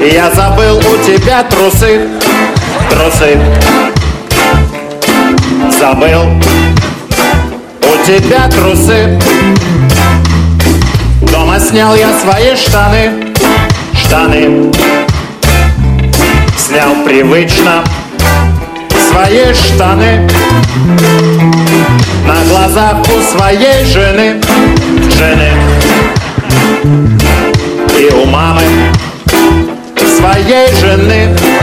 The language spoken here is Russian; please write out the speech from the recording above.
Я забыл у тебя трусы, трусы. Забыл у тебя трусы. Дома снял я свои штаны, штаны. Снял привычно свои штаны. На глазах у своей жены, жены. И у мамы своей жены.